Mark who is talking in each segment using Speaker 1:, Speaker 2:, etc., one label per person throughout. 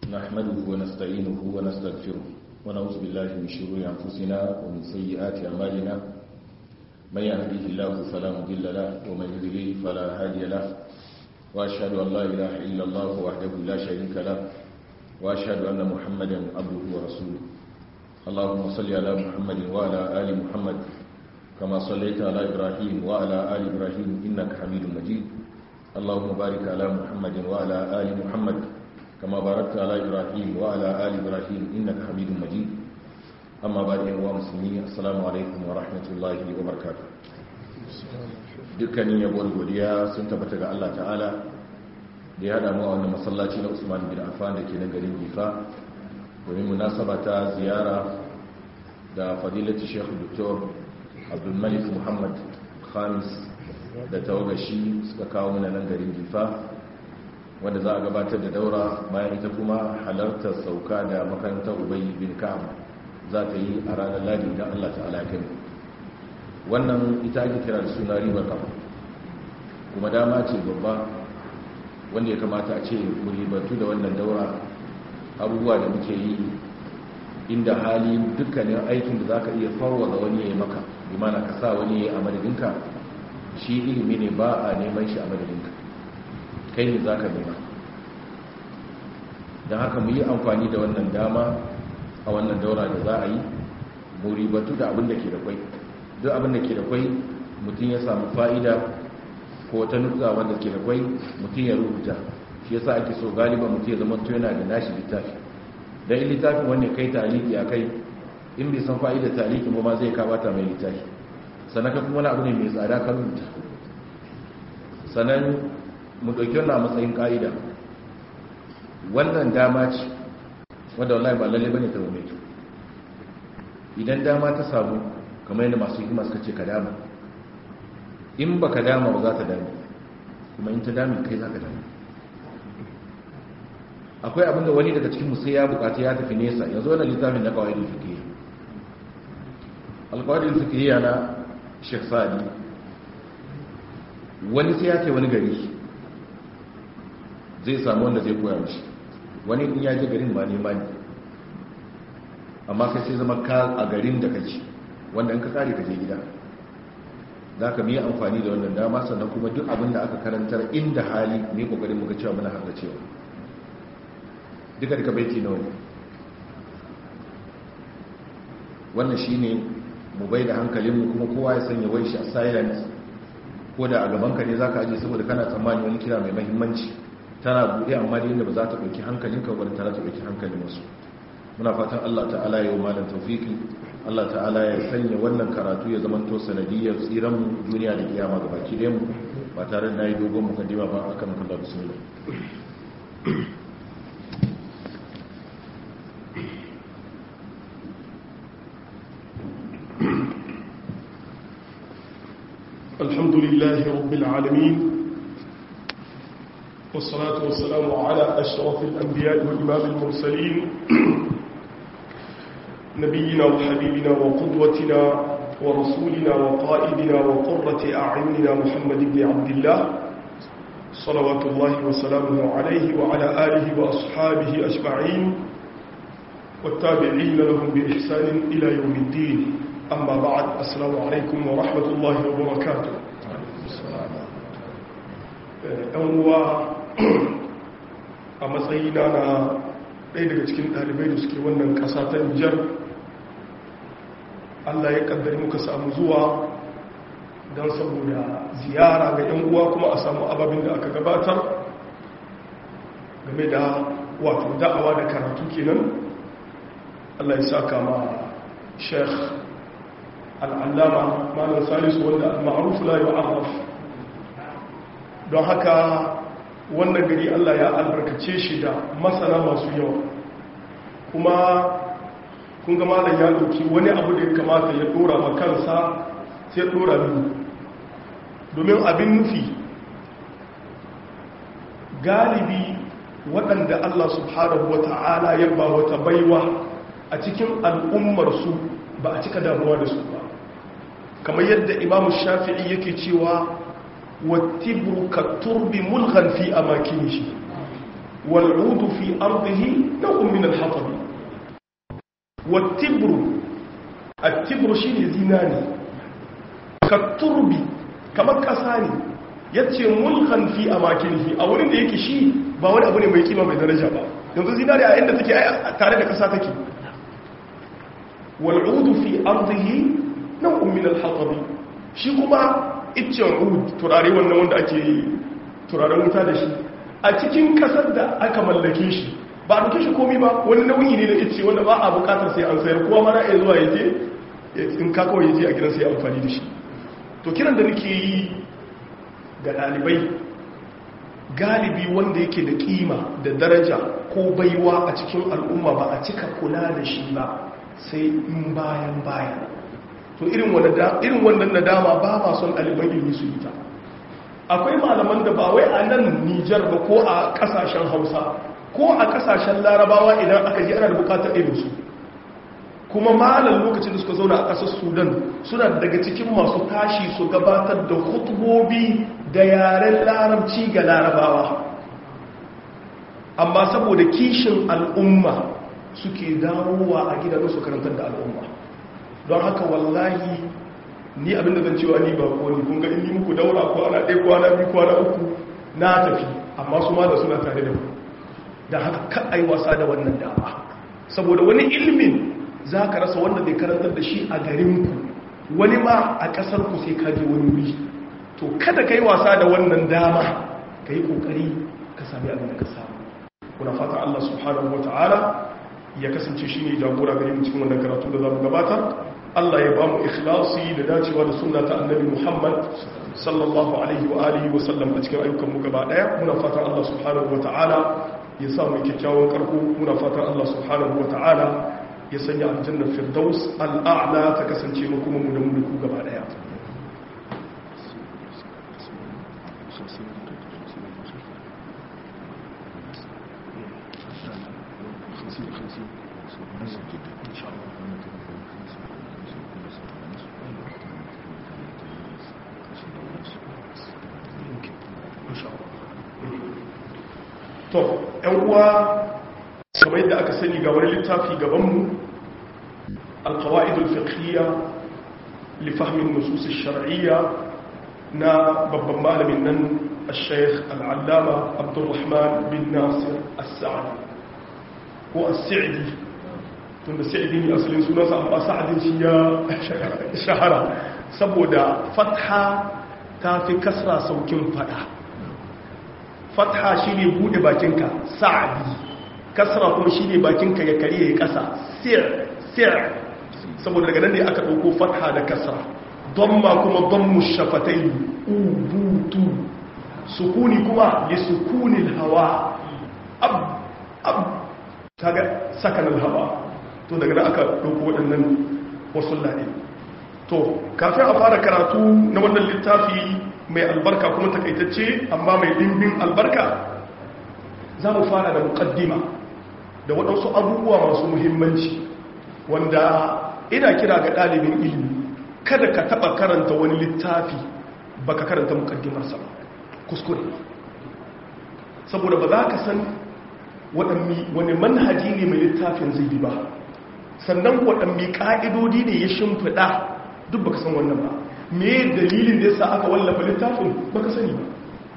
Speaker 1: نحمده ونستعينه ونستغفره ونعوذ بالله من شرور أنفسنا ومن سيئات أعمالنا من يهده الله فلا مضل له ومن يضلل فلا هادي له وأشهد أن لا إله إلا الله وحده لا شريك له وأشهد أن محمدا عبده ورسوله اللهم صل على محمد وعلى آل محمد كما صليت على إبراهيم وعلى آل إبراهيم إنك حميد مجيد اللهم بارك على محمد وعلى آل محمد كما باركت على إبراهيم وعلى آل إبراهيم إنك حميد مجيد أما بعد أيها المسلمين السلام عليكم ورحمة الله وبركاته dukkanin yabo da godiya sun tabbata ga Allah ta'ala da ya hada mu a wannan masallaci na Usman bin Affan da ke nan garin Gifa domin munasaba ta ziyara da fadilati Sheikh Dr. Abdul Malik Muhammad Khamis da tawagashi suka kawo mana nan garin Gifa wanda za a gabatar da daura bayan ita kuma halartar sauka da makarantar Ubay bin Ka'ab za ta yi a ranar Ladi da Allah ta'ala kai wannan ita ake kira da suna ribar kafa kuma dama ce babba wanda ya kamata a ce mu ribatu da wannan daura abubuwa da muke yi inda hali dukkanin aikin da za ka iya farwa da wani ya yi maka imana ka sa wani ya yi a madadinka shi ilimi ne ba a neman shi a madadinka kai ne za ka nema don haka mu yi amfani da wannan dama a wannan daura da za a yi mu ribatu da abin da ke da kwai duk abin da ke da kwai mutum ya samu fa'ida ko ta nutsa wanda ke da kwai mutum ya rubuta shi yasa ake so galiba mutum ya zama to yana da nashi littafi dan in littafin wanne kai taliki a kai in bai san fa'idar taliki ba ma zai kabata mai littafi sannan ka kuma wani abu ne mai tsada ka rubuta sannan mu ɗauki wannan matsayin ƙa'ida wannan dama ce wadda wallahi ba lalle bane ta rume idan dama ta samu kamar yadda masu hikima suka ce ka dama in ba ka dama ba za ta dami kuma in ta dami kai za ka dami akwai abinda wani daga cikin sai ya bukata ya tafi nesa yanzu wannan littafin na qawaidul fiqh al-qawaidul fiqh na Sheikh Sa'di wani sai ya ce wani gari zai samu wanda zai koya mishi wani in ya je garin ba nema ne amma kai sai zama ka a garin da kake wanda in ka kare ka je gida za ka yi amfani da wannan dama sannan kuma duk abin da aka karantar inda hali ne kokarin muka cewa muna hanga cewa duka baiti na wani wannan shine mu bai da hankalinmu kuma kowa ya sanya wai shi a silence ko da a gaban ka ne za ka aje saboda kana tsammani wani kira mai mahimmanci tana buɗe amma da yadda ba za ta ɗauki hankalinka wadda ta ɗauki hankalin wasu muna fatan Allah ta'ala ya yi malam tawfiki Allah ta'ala ya sanya wannan karatu ya zamanto sanadiyar tsiran duniya da kiyama ga baki ɗayan mu ba tare da nayi dogon mukaddima ba akan Allah bismillah
Speaker 2: alhamdulillahi rabbil alamin والصلاة والسلام على أشرف الأنبياء وإمام المرسلين نبينا وحبيبنا وقدوتنا ورسولنا وقائدنا وقرة أعيننا محمد بن عبد الله صلوات الله وسلامه عليه وعلى آله وأصحابه أجمعين والتابعين لهم بإحسان إلى يوم الدين أما بعد السلام عليكم ورحمة الله وبركاته a matsayina na ɗaya daga cikin ɗalibai da suke wannan ƙasa ta Nijar Allah ya ƙaddari muka samu zuwa don saboda ziyara ga 'yan uwa kuma a samu ababin da aka gabatar game da wato da'awa da karatu kenan Allah ya saka ma Sheikh al'allama Malam Salisu wanda al-ma'ruf la yu'arraf don haka wannan gari Allah ya albarkace shi da masana masu yawa kuma kun ga malam ya dauki wani abu da ya kamata ya dora ma kansa sai dora mini domin abin nufi galibi waɗanda Allah subhanahu wata'ala ya ba wata baiwa a cikin al'ummarsu ba a cika damuwa da su ba kamar yadda Imam Shafi'i yake cewa wattibru ka turbi mulghan fi amakinihi والعود في أرضه نوع من الحطب والتبر التبر شيء زناني كالترب كما كساني yace mulkan fi amakinihi a wurin da yake shi ba wani abu ne mai kima mai daraja ba yanzu zinari a inda take tare da kasa take wal ud fi ardihi naw'un min al hatab shi kuma iccen ud turare wannan wanda ake turaren wuta da shi a cikin kasar da aka mallake shi ba a duke shi komi ba wani nauyi ne na icce wanda ba a bukatar sai an sayar kowa mana ya zuwa yaje in ka kawai yaje a gidan sai amfani da shi to kiran da nake yi ga dalibai galibi wanda yake da kima da daraja ko baiwa a cikin al'umma ba a cika kula da shi ba sai in bayan to irin wannan nadama ba ma son ɗaliban ilimi su yi ta akwai malaman da ba wai a nan Nijar ba ko a kasashen Hausa ko a kasashen Larabawa idan aka ji ana da bukatar irinsu kuma malam lokacin da suka zauna a ƙasar Sudan suna daga cikin masu tashi su gabatar da hutubobi da yaren larabci ga Larabawa amma saboda kishin al'umma suke dawowa a gidan su karantar da al'umma don haka wallahi ni abinda zan cewa ni ba ko ni kun ga in ni muku daura ko ana ɗaya kwana biyu kwana uku na tafi amma su ma da suna tare da mu don haka kan ai wasa da wannan dama saboda wani ilimin za ka rasa wanda zai karantar da shi a garinku wani ma a ƙasarku sai ka je wani wuri to kada ka yi wasa da wannan dama ka yi ƙoƙari ka sami abin da ka samu kuna fata Allah subhanahu wa ta'ala ya kasance shi ne jagora gare mu cikin wannan karatu da za mu gabatar Allah ya ba mu ikhlasi da dacewa da sunna ta annabi Muhammad sallallahu alaihi wa alihi wa sallam a cikin ayyukan mu gaba daya muna fatan Allah subhanahu wa ta'ala ya sa mu kyakkyawan karko muna fatan Allah subhanahu wa ta'ala ya sanya aljanna firdaus al'a'la ta kasance mu kuma mu da mu ku gaba daya to ‘yan uwa kamar yadda aka sani ga wani littafi gabanmu alkawa'idul fiqhiyya li fahmin nusus shar'iyya na babban malamin nan al-sheikh al'allama abdurrahman bin nasir as-sa'di ko as-sa'di tunda sa'di ne asalin sunansa amma sa'adin shi ya shahara saboda fatha ta fi kasra saukin fada fatha shi ne buɗe bakinka sa'adi kasra kuma shi ne bakinka ya kare ya ƙasa sir saboda daga nan ne aka ɗauko fatha da kasra domma kuma dommu shafatai ubutu sukuni kuma li sukunil hawa ab kaga sakanal hawa to daga nan aka ɗauko waɗannan wasu laɗe to kafin a fara karatu na wannan littafi mai albarka kuma takaitacce amma mai dimbin albarka za mu fara da muqaddima da waɗansu abubuwa masu muhimmanci wanda ina kira ga ɗalibin ilimi kada ka taɓa karanta wani littafi baka karanta muqaddimarsa ba kuskure saboda ba za ka san wani manhaji ne mai littafin zai bi ba sannan waɗanne ƙa'idodi ne ya shimfiɗa duk baka san wannan ba me dalilin da yasa aka wallafa littafin baka sani ba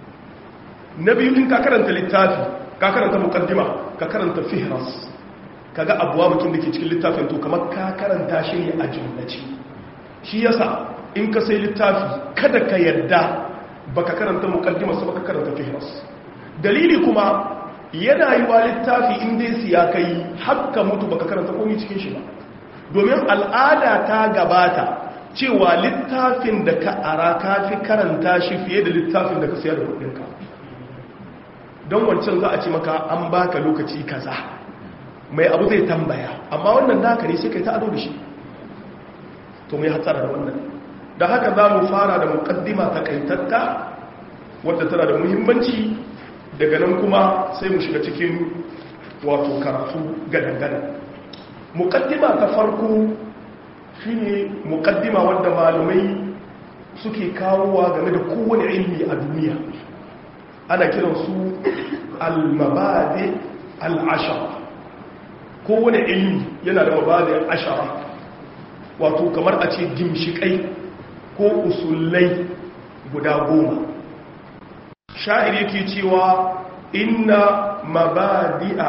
Speaker 2: na biyu in ka karanta littafi ka karanta muqaddima ka karanta fihras kaga abwabukin da ke cikin littafin to kamar ka karanta shi ne a jumlace shi yasa in ka sai littafi kada ka yarda baka karanta muqaddima sai baka karanta fihras dalili kuma yana yi wa littafi in dai siya kai hakka mutu baka karanta komai cikin shi ba domin al'ada ta gabata cewa littafin da ka ara ka fi karanta shi fiye da littafin da ka siya da kudinka don wancan za a ce maka an baka lokaci kaza mai abu zai tambaya amma wannan naka ne sai kai ta ado da shi to mai hatsara da wannan da haka za mu fara da muqaddima takaitatta wadda tana da muhimmanci daga nan kuma sai mu shiga cikin wato karatu gadan-gadan muqaddima ta farko shine muqaddima wanda malumai suke kawowa game da kowane ilmi a duniya ana kiran su al-mabadi al-ashara. Kowane ilmi yana da mabadi ashara, wato kamar a ce gimshikai ko usulai guda 10. Sha'ir yake cewa inna mabadi'a,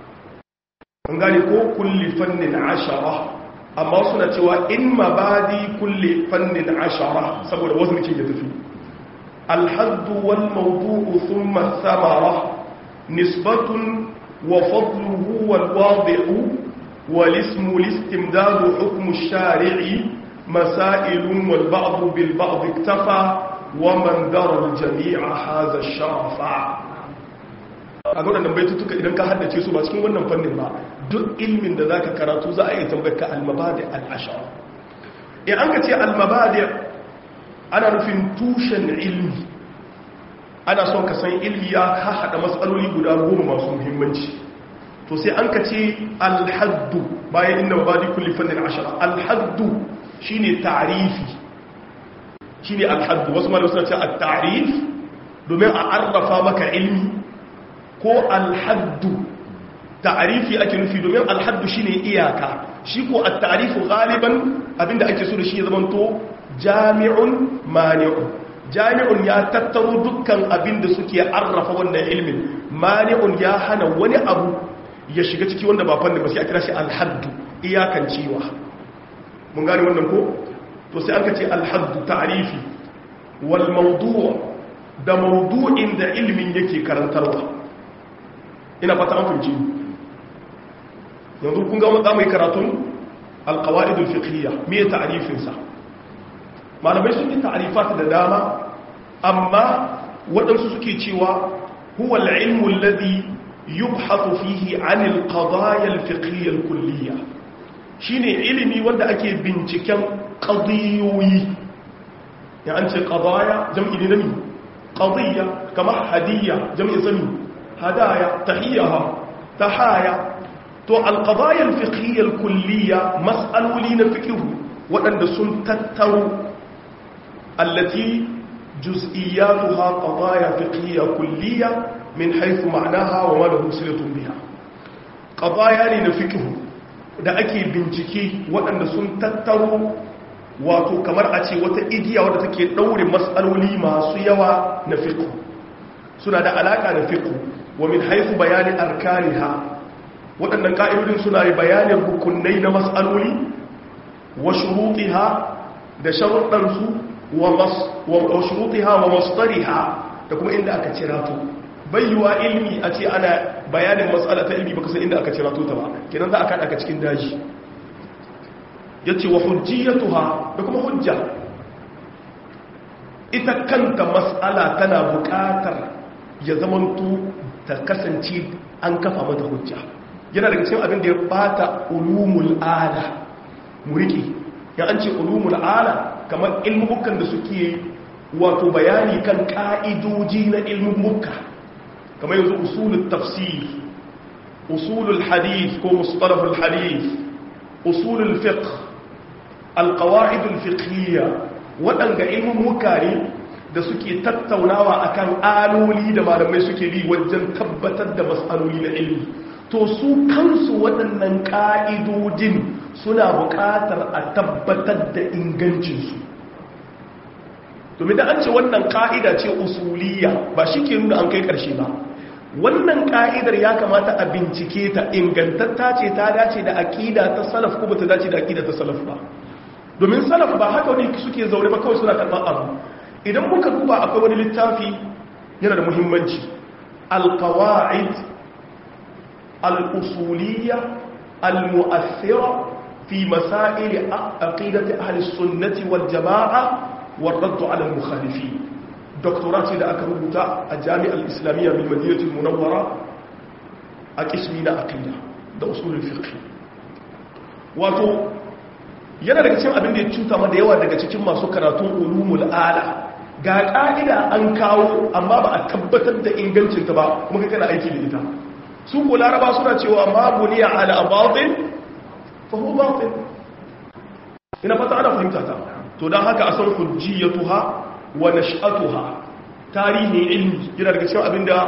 Speaker 2: an gane ko kulli fannin ashara, amma suna cewa in mabadi kulli fannin ashara saboda wasu ce ya tafi. Alhaddu wal mawdu'u thumma thamara nisbatun wa fadluhu wal wadi'u wal ismu listimdadu hukmu ash-shari'i masailun wal ba'd bil ba'd iktafa wa man dara al jami'a hadha ash-sharafa. A ga wannan baitutuka idan ka haddace su ba cikin wannan fannin ba, duk ilmin da zaka karatu za a yi tambayar ka al-mabadi al-ashara. In an ka ce al-mabadi ana nufin tushen ilmi, ana son ka san ilmi ya haɗa matsaloli guda 10 masu muhimmanci. To sai an ka ce al-haddu bayan inna mabadi kulli fannin ashara. Al-haddu shine ta'rifi, shine al-haddu. Wasu malamai suna ce at-ta'rif domin a arrafa maka ilmi, ko alhaddu ta'arifi ake nufi domin alhaddu shine iyaka. Shi ko at-ta'rifu galiban abinda ake so da shi ya zamanto jami'un mani'un. Jami'un ya tattaro dukkan abinda suke arrafa wannan ilmin, mani'un ya hana wani abu ya shiga ciki wanda ba fannin ba, sai a kira shi alhaddu, iyakan ciwa. Mun gane wannan ko? To sai aka ce alhaddu ta'rifi wal mawdu' da mawdu'in da ilmin yake karantarwa. Ina fata an fahimci yanzu kun ga za mu yi karatun alqawaidul fiqhiyya. Me ta'rifin sa? Malamai sun yi ta'rifat da dama, amma waɗansu suke cewa huwa al-ilmu alladhi yubhathu fihi 'an al-qadaya al-fiqhiyya al-kulliyya. Shine ilimi wanda ake binciken qadiyoyi. Ya an ce qadaya jam'i ne nami? Qadiyya kamar hadiyya jam'i zami هدايا تحيها تحايا. تو القضايا الفقهية الكلية مسألولين فقه وأن سنتتر التي جزئياتها قضايا فقهية كلية من حيث معناها وما له صلة بها. قضايا لنفقه da ake bincike waɗanda sun tattaro wato kamar a ce wata igiya wadda take ɗaure matsaloli masu yawa na fiqh, suna da alaƙa da fiqh. Wa min haifu bayanin arkaniha, waɗannan ƙa'idodin suna yi bayanin rukunai na matsaloli, wa shurutiha da sharuɗansu, wa shurutiha wa masdariha da kuma inda aka cirato. Bayyuwa ilmi a ce ana bayanin matsala ta ilmi baka san inda aka cirato ta ba, kenan za a kaɗa ka cikin daji. Ya ce wa hujjiyatuha da kuma hujja. Ita kanta matsala tana buƙatar ya zamanto ta kasance an kafa mata hujja. Yana daga cikin abin da ya bata ulumul ala muriki. Ya an ce ulumul ala kamar ilmukan da suke wato bayani kan ka'idoji na ilmuka, kamar yanzu usulul tafsir, usulul hadith ko mustalahul hadith, usulul fiqh, alqawaidul fiqhiyya, waɗanga ilmuka ne da suke tattaunawa akan aloli da malamai suke bi wajen tabbatar da matsaloli na ilmi. To su kansu waɗannan ƙa'idodin suna buƙatar a tabbatar da ingancinsu. Domin da an ce wannan ƙa'ida ce usuliya ba shi ke nuna an kai ƙarshe ba. Wannan ƙa'idar ya kamata a bincike ta ingantatta ce, ta dace da aƙida ta salaf ko ba ta dace da aƙida ta salaf ba. Domin salaf ba haka wani suke zaune ba kawai suna karɓar abu. Idan muka duba akwai wani littafi yana da muhimmanci, alqawaid al-usuliyya al-mu'athira fi masail aqidati ahli sunnati wal jama'a wa radd ala al-mukhalifin. Doktorati da aka rubuta a Jami'ar Islamiyya bil Madinati al-Munawwara a kismi na aqida da usulul fiqh. Wato yana daga cikin abin da ya cuta ma da yawa daga cikin masu karatun ulumul ala, ga ƙa'ida an kawo amma ba a tabbatar da ingancinta ba kuma kai kana aiki da ita. Su ko laraba suna cewa ma buniya ala batil fa huwa batil. Ina fata ana fahimta ta. To dan haka a san hujjiyatuha wa nash'atuha, tarihin ilmi yana daga cikin abinda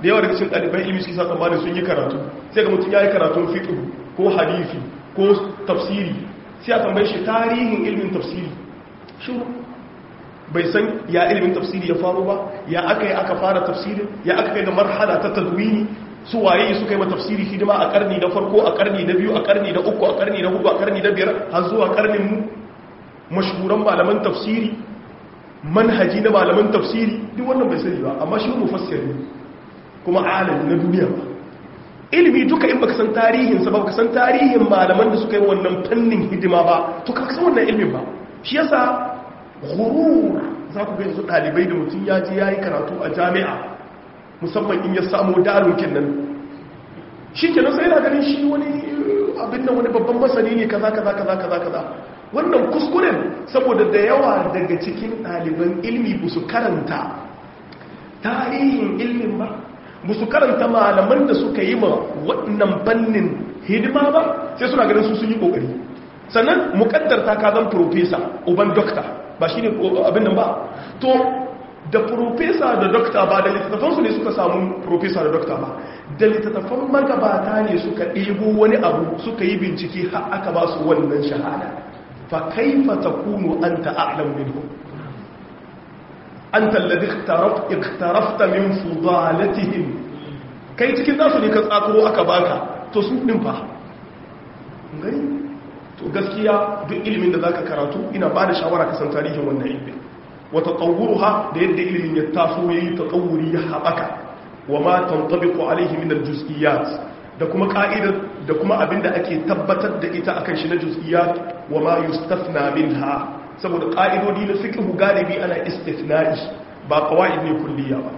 Speaker 2: da yawa daga cikin ɗaliban ilimi suke sa tsammanin sun yi karatu sai ga mutum ya yi karatun fiqh ko hadisi ko tafsiri sai a tambaye shi tarihin ilimin tafsiri shiru bai san ya ilimin tafsiri ya faru ba ya aka yi aka fara tafsirin ya aka kai ga marhala ta tadwini su waye suka yi ma tafsiri hidima a karni na farko a karni na biyu a karni na uku a karni na hudu a karni na biyar har zuwa karnin mu mashhuran malaman tafsiri manhaji na malaman tafsiri duk wannan bai sani ba amma shi mufassiri kuma alim na duniya ba ilimi duka in baka san tarihin sa ba baka san tarihin malaman da suka yi wannan fannin hidima ba to ka san wannan ilimin ba shi yasa ghurur za ku ga yanzu dalibai da mutum ya je yayi karatu a jami'a musamman in ya samu dalukin nan shi kenan sai yana ganin shi wani abin nan wani babban masani ne kaza kaza kaza kaza kaza wannan kuskuren saboda da yawa daga cikin ɗaliban ilmi ba su karanta tarihin ilmin ba ba su karanta malaman da suka yi ma waɗannan fannin hidima ba sai suna ganin su sun yi ƙoƙari sannan muƙaddar ta ka zan profesa uban dokta ba shi ne abin nan ba to da profesa da dokta ba da littattafansu ne suka samu profesa da dokta ba da littattafan magabata ne suka ɗebo wani abu suka yi bincike har aka ba su wannan shahada fa kaifa takunu anta a'lam minhum anta alladhi ikhtarafta min fudalatihim kai cikin nasu ne ka tsakuro aka baka to su din fa gani to gaskiya duk ilimin da zaka karatu ina ba da shawara ka san tarihin wannan ilimin wata tsawuruha da yadda ilimin ya taso ya yi tsawuri ya haɓaka wa ma tantabiqu alaihi min al-juz'iyat da kuma ka'idar da kuma abinda ake tabbatar da ita akan shi na juz'iyat wa ma yustafna minha saboda ka'idodi na fiqh galibi ana istithna'i ba qawaid ne kulliya ba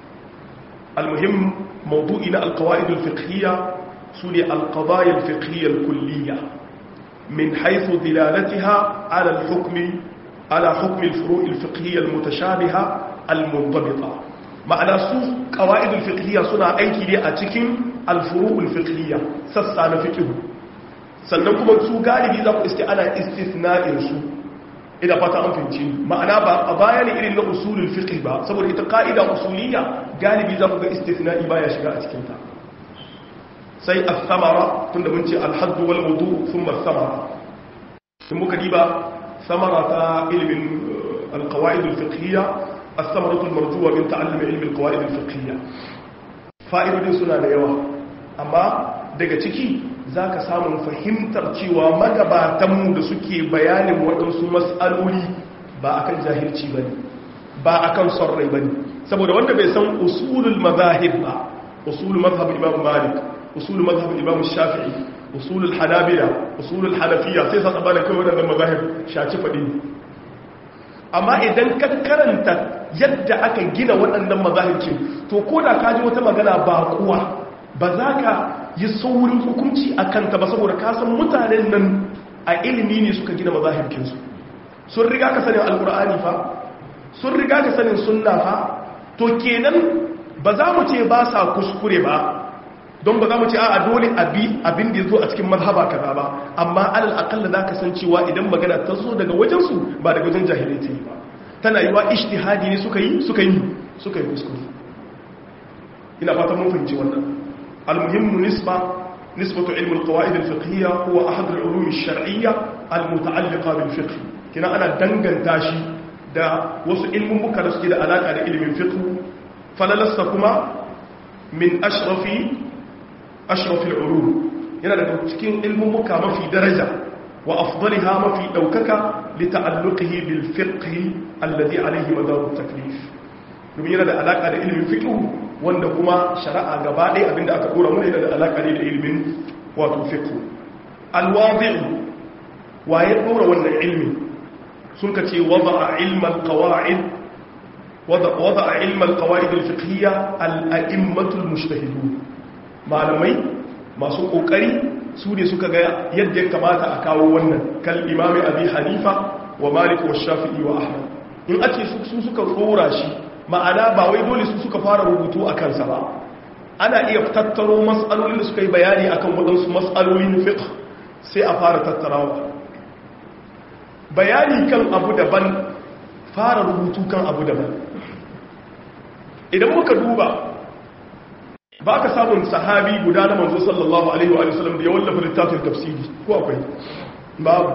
Speaker 2: almuhim mawdu'i na al-qawaid al-fiqhiyya sune al-qadaya al-fiqhiyya al-kulliyya min haythu dilalatiha ala al-hukm على حكم الفروع الفقهية المتشابهة المنضبطة معنى سوء قواعد الفقهية سنة أيكي لي أتكين الفروع الفقهية سسان فقه سننكم سوء غالبي ذاك استعانة استثناء سوء إذا فتا أنفنتي معنى أبايا إلي أصول الفقه با سبب إتقائد أصولية غالبي ذاك استثناء بايا شغاء أتكين تا سي الثمرة تندمنتي الحد والوضوء ثم الثمرة ثم كديبا ثمرة علم القواعد الفقهية الثمرة المرجوة من تعلم علم القواعد الفقهية فائدة سنة ليوة أما daga ciki za ka samun fahimtar cewa magabatanmu da suke bayanin waɗansu matsaloli ba a kan jahilci ba ne ba a kan son rai ba ne saboda wanda bai san usulul mazahib ba usulul mazhab imam malik usulul mazhab imam shafi'i usulul hanabila usulul hanafiya sai sa tsabana kai waɗannan mazahib shaci faɗi amma idan ka karanta yadda aka gina waɗannan mazahibcin to ko da ka ji wata magana ba kuwa ba za ka yi saurin hukunci a kanta ba saboda ka san mutanen nan a ilimi ne suka gina mazahibcinsu sun riga ka sanin alkur'ani fa sun riga ka sanin sunna fa to kenan ba za mu ce ba sa kuskure ba don ba za mu ce a dole abin da ya zo a cikin mazhaba kaza ba amma alal akalla za ka san cewa idan magana ta zo daga wajensu ba daga wajen jahilai ta yi ba tana yi wa ishtihadi ne suka yi kuskure ina fatan mun fahimci wannan almuhimmu nisbatu ilmi alqawaid alfiqhiyya huwa ahad alulum alshar'iyya almuta'alliqa bilfiqh kina ana danganta shi da wasu ilmin muka da suke da alaka da ilimin fiqh falalasta kuma min ashrafil ulum yana daga cikin ilmin muka mafi daraja wa afdaliha mafi daukaka li ta'alluqihi bil fiqh alladhi alayhi madar at-taklif domin yana da alaka da ilimin fiqh wanda kuma shari'a gaba ɗaya abinda aka dora mu yana da alaka da ilimin wato fiqh al-wadi' wa ya dora wannan ilmi sun kace wada'a ilm al-qawa'id wada'a ilm al-qawaid al-fiqhiyya al-a'immatu al-mujtahidun malamai masu kokari su ne suka ga yadda ya kamata a kawo wannan kal imami abi hanifa wa malik wa shafi'i wa ahmad in ake su suka tsora shi ma'ana ba wai dole su suka fara rubutu a kansa ba ana iya tattaro mas'alolin da suka yi bayani akan waɗansu mas'alolin fiqh sai a fara tattarawa bayani kan abu daban fara rubutu kan abu daban idan muka duba ba ka samun sahabi guda na manzo sallallahu alaihi wa sallam da ya wallafa littafin tafsiri ko akwai babu.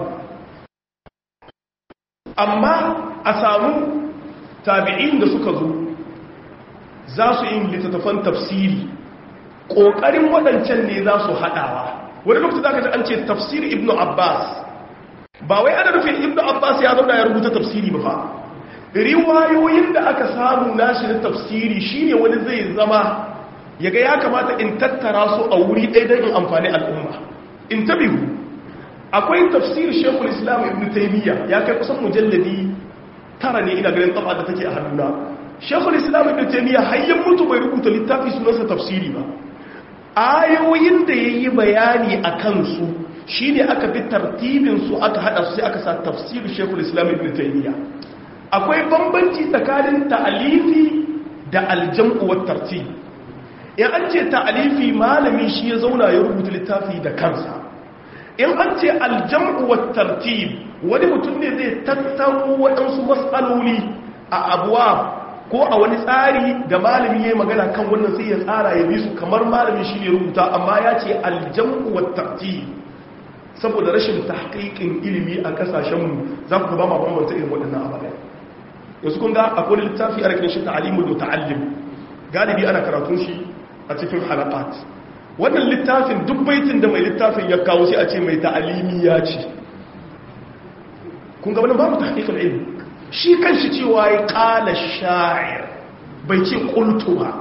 Speaker 2: amma a samu tabi'in da suka zo za su yi littattafan tafsiri ƙoƙarin waɗancan ne za su haɗawa. wani lokaci za ka ji an ce tafsir ibn abbas, ba wai ana nufin ibn abbas ya zauna ya rubuta tafsiri ba fa. riwayoyin da aka samu nashi na tafsiri shine wani zai zama yaga ya kamata in tattara su a wuri ɗaya don in amfani al'umma. in tabihu akwai tafsir shekul islam ibn taimiyya ya kai kusan mujalladi 9 ne ina ganin tsaba da take a hannuna. shekul islam ibn taimiyya hayyan mutu bai rubuta littafi sunansa tafsiri ba. ayoyin da ya yi bayani a kansu shi ne aka fi tartibinsu aka haɗa su sai aka sa tafsir shekul islam ibn taimiyya. akwai bambanci tsakanin ta'alifi da aljam'u wa tartib. in an ce ta'alifi malami shi ya zauna ya rubuta littafi da kansa. in an ce aljam'u wa tartib wani mutum ne zai tattaro waɗansu matsaloli a abuwa ko a wani tsari da malami ya yi magana kan wannan sai ya tsara ya bi su kamar malami shi ne rubuta, amma ya ce aljam'u wa tartib saboda rashin tahqiqin ilimi a kasashenmu za ku ba ma bambanta irin waɗannan ababai. yanzu kun ga akwai littafi a rikin shi ta'alimul muta'allim, galibi ana karatun shi a cikin halaqat. wannan littafin duk baitin da mai littafin ya kawo sai a ce mai ta'alimi ya ce. kun ga wannan babu tahqiqul ilmi. shi kanshi cewa ya qala sha'ir bai ce qultu ba.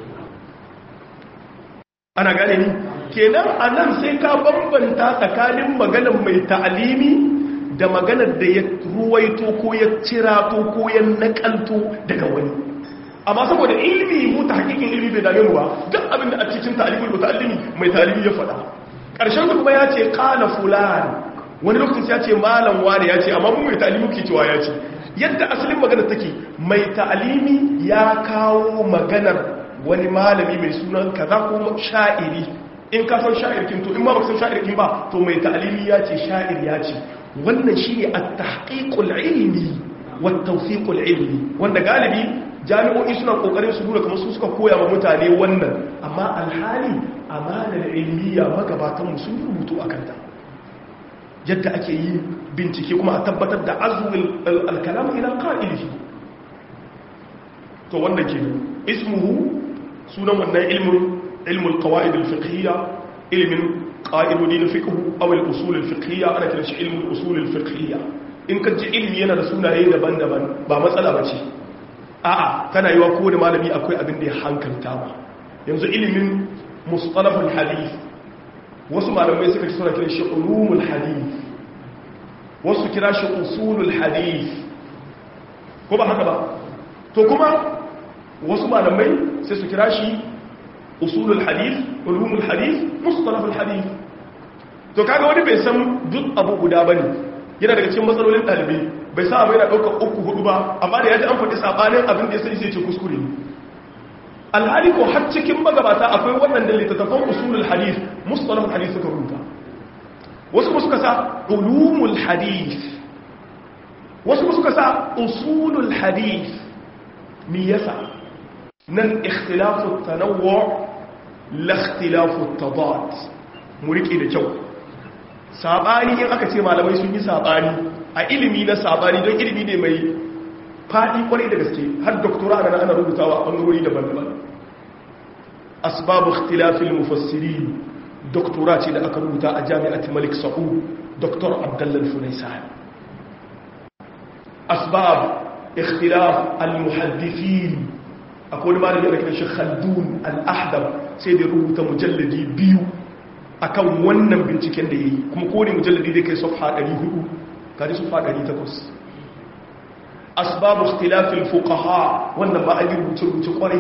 Speaker 2: ana gane ni kenan anan sai ka bambanta tsakanin maganar mai ta'alimi da maganar da ya ruwaito ko ya cirato ko ya nakalto daga wani. amma saboda ilimi mu ta hakikin ilimi bai dame mu ba, duk abin da a cikin ta'alimul muta'allimi mai ta'alimi ya faɗa. ƙarshen kuma ya ce qala fulan, wani lokacin ya ce malam wani ya ce, amma mu mai ta'alimi ke cewa ya ce. yadda asalin maganar take, mai ta'alimi ya kawo maganar wani malami mai sunan kaza ko sha'iri. in ka san sha'irkin to in ma baka san sha'irkin ba to mai ta'alimi ya ce sha'ir ya ce. wannan shi ne at-tahqiqul ilmi wa at-tawfiqul ilmi, wanda galibi jami'o'i suna kokarin su nuna kamar su suka koya wa mutane wannan, amma alhali amanar ilmiya magabatan mu sun rubutu akan ta. yadda ake yi bincike kuma a tabbatar da azwil al-kalam ila qa'ilihi. to wannan ke ismuhu sunan wannan ilmul qawaid al-fiqhiyya, ilmin qa'idodi na fiqh aw al-usul al-fiqhiyya, ana kiran shi ilmul usul al-fiqhiyya. in ka ji ilmi yana da sunaye daban-daban ba matsala bace. a'a tana yiwa ko da malami akwai abin da ya hankalta ba. yanzu ilimin mustalahul hadith wasu malamai suka ci suna kiran shi ulumul hadith, wasu kira shi usulul hadith, ko ba haka ba. to kuma wasu malamai sai su kira shi usulul hadith, ulumul hadith, mustalahul hadith. to kaga wani bai san duk abu guda bane, yana daga cikin matsalolin dalibai bai sa bai na daukar 3-4 ba, amma da yaji an faɗi sabanin abin da ya sani sai ce kuskure. alhali ko har cikin magabata akwai waɗanda littattafan usulul hadith, mustalahul hadith suka rubuta. wasu kuma suka sa ulumul hadith, wasu kuma suka sa usulul hadith. me yasa? nan ikhtilafu tanawwu la ikhtilafu tadad. mu rike da kyau, sabani in aka ce malamai sun yi sabani a ilimi na sabani, don ilimi ne mai faɗi kwarai da gaske, har doktora ana rubutawa a ɓangarori daban-daban. asbabu ikhtilafil mufassirin doktora ce da aka rubuta a jami'at Malik Saud, Dr. Abdullah al-Funaisan. asbab ikhtilaf al-muhaddithin, akwai malami da kiran shi Khaldun al-Ahdab sai da rubuta mujalladi 2 akan wannan binciken da yayi, kuma kowane mujalladi da kai safha 400 kare safha 800. asbab ikhtilaf al-fuqaha, wannan ba a yi rubuce kwarai.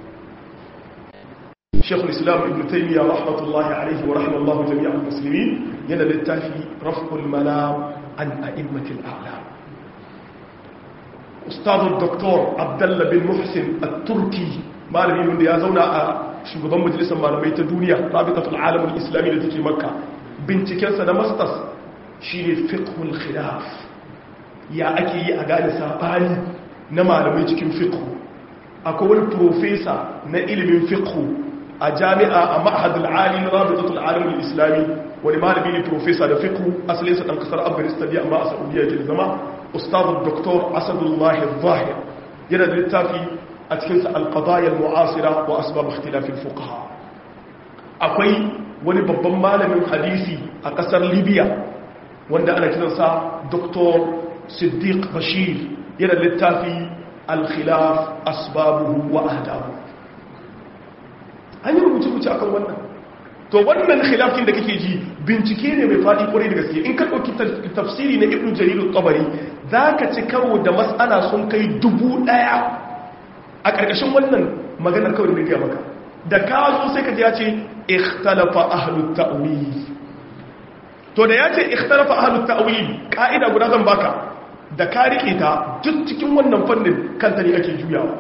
Speaker 2: Sheikhul Islam Ibn Taymiyyah rahmatullahi alayhi wa rahimallahu jami'al muslimin yana littafi raf'ul malam an a'immatil a'lam. Ustaz Dr. Abdullah bin Muhsin at-Turki, malami wanda ya zauna a shugaban majalisar malamai ta duniya, rabitatul alam al-islami da take Makka, bincikensa na masters shine fiqhul khilaf. ya ake yi a gane sabani na malamai cikin fiqh. akwai wani professor na ilimin fiqh a jami'a a ma'hadul alim rabitatul alim al-islami wani malami ne professor da fiqh asalin sa dan kasar Afghanistan ne amma a Saudiya ke zama ustad Dr. Asadullah al-Zahir yana da littafi a cikin sa al-qadaya al-mu'asira wa asbab ikhtilaf al-fuqaha. Akwai wani babban malamin hadisi a kasar Libya wanda ana kiransa Dr. Siddiq Bashir yana da littafi al-khilaf asbabuhu wa ahdahu. An yi rubuce-rubuce akan wannan. To wannan khilafin da kake ji bincike ne mai faɗi kwarai da gaske. In ka ɗauki tafsiri na Ibn Jarir al-Tabari za ka ci karo da mas'ala sun kai 1000 a ƙarƙashin wannan maganar kawai da maka. Da ka zo sai ka ji ya ce ikhtalafa ahlut ta'wil. To da ya ce ikhtalafa ahlut ta'wil ka'ida guda zan baka da ka rike ta duk cikin wannan fannin kanta ne ake juyawa.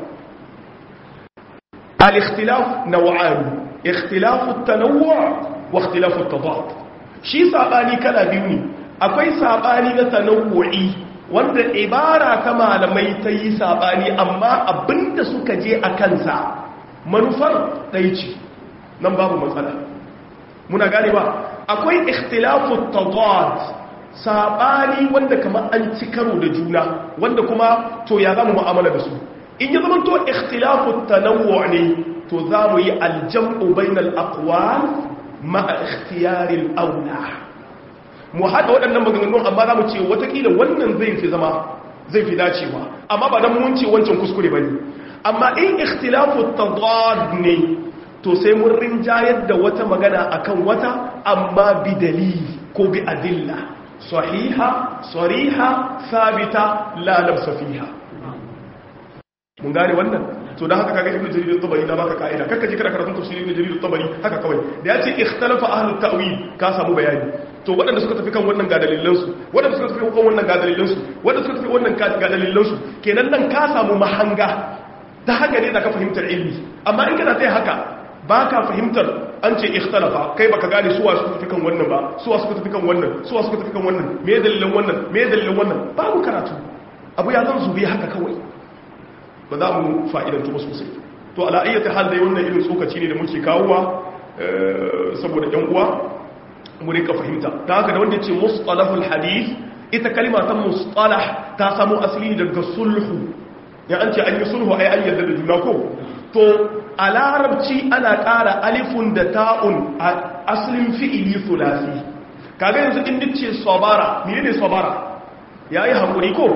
Speaker 2: الاختلاف نوعان اختلاف التنوع واختلاف التضاد shi sabani kala biyu ne akwai sabani na tanawu'i wanda ibara ta malamai ta yi sabani amma abinda suka je a kansa manufar ɗaya ce nan babu matsala muna gane ba akwai ikhtilafu tadad sabani wanda kamar an ci karo da juna wanda kuma to ya zama mu'amala da su in ya zama to ikhtilafu tanawwu ne to za mu yi aljam'u bainal aqwal ma'a ikhtiyaril aula mu hada waɗannan maganganun amma za mu ce watakila wannan zai fi dacewa amma ba dan mun ce wancan kuskure bane amma in ikhtilafu tadad ne to sai mun rinjayar da wata magana akan wata amma bi dalili ko bi adilla sahiha sariha sabita la labsa fiha mun gane wannan to dan haka kaga ibnu jarir at-tabari da baka kaida kaka ji kana karatun tafsirin ibnu jarir at-tabari haka kawai da yace ikhtalafa ahlut ta'wil ka samu bayani to waɗanda suka tafi kan wannan ga dalilan su waɗanda suka tafi kan wannan ga dalilan su waɗanda suka tafi wannan ga dalilan su kenan nan ka samu mahanga ta haka ne da ka fahimtar ilmi amma in kana sai haka baka fahimtar an ce ikhtalafa kai baka gane suwa suka tafi kan wannan ba suwa suka tafi kan wannan suwa suka tafi kan wannan me dalilan wannan me dalilan wannan babu karatu abu ya zan zubi haka kawai ba za mu fa'idantu ba sosai to ala'ayyata hal dai wannan irin tsokaci ne da muke kawowa saboda ɗan uwa mu rika fahimta ta haka da wanda ce mustalahul hadith ita kalima ta mustalah ta samu asali daga sulhu ya an ce an yi sulhu ai an yarda da juna ko to a larabci ana ƙara alifun da ta'un a asalin fi'ili sulasi kaga yanzu in dace sabara menene sabara yayi hakuri ko